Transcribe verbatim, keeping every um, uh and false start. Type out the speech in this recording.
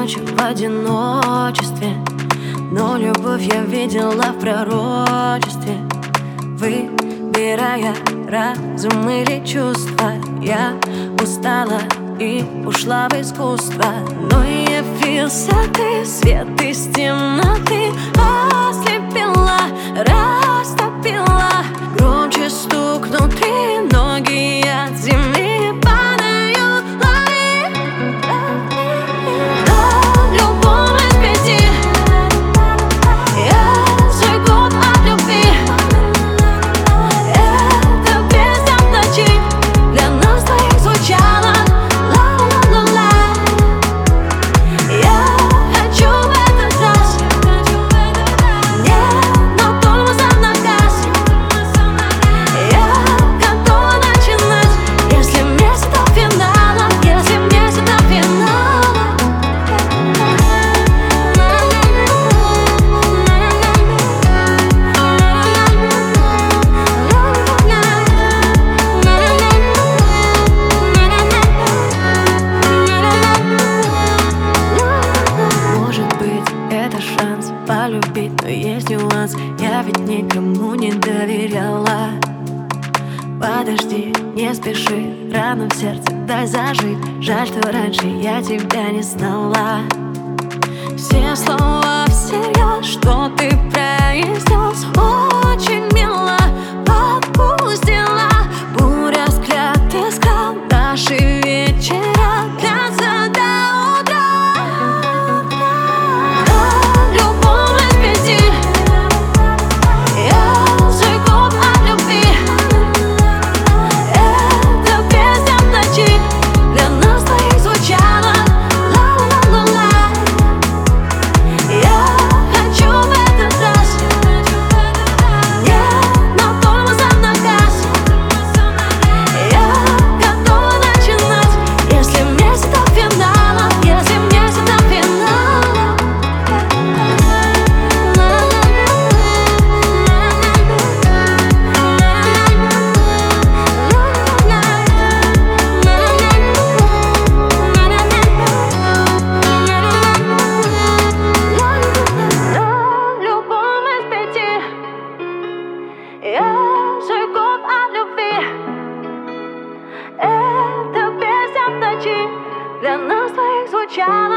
ночи в одиночестве, но любовь я видела в пророчестве. Выбирая разум или чувства, я устала и ушла в искусство. Но явился ты, свет из темноты, ослепила, растопила. Громче стук внутри, ноги от земли падают, лови. Но любовь из пяти, я свой год от любви. Эта песня в ночи для нас двоих звучала. Ла-ла-ла-ла. Я хочу в этот раз, нет, но тормоза на газ. Я готова начинать, если вместе до финала, если вместе до финала. Может быть, это шанс полюбить, но есть нюанс. Я ведь никому не доверяла. Подожди, не спеши, рано в сердце дай зажить. Жаль, что раньше я тебя не знала. Все слова всерьез, что ты произнес, очень мило подпустила. Буря взгляд искал, наши вечера длятся до утра. Да, любовь из пяти, я свой год от любви. Эта песня в ночи для нас двоих звучала. Ла-ла-ла-ла. Я хочу в этот раз, нет, но тормоза на газ. Я готова начинать, если вместе до финала, если вместе до финала. Любовь из пяти, я свой год от любви. Эта песня в ночи для нас двоих звучала.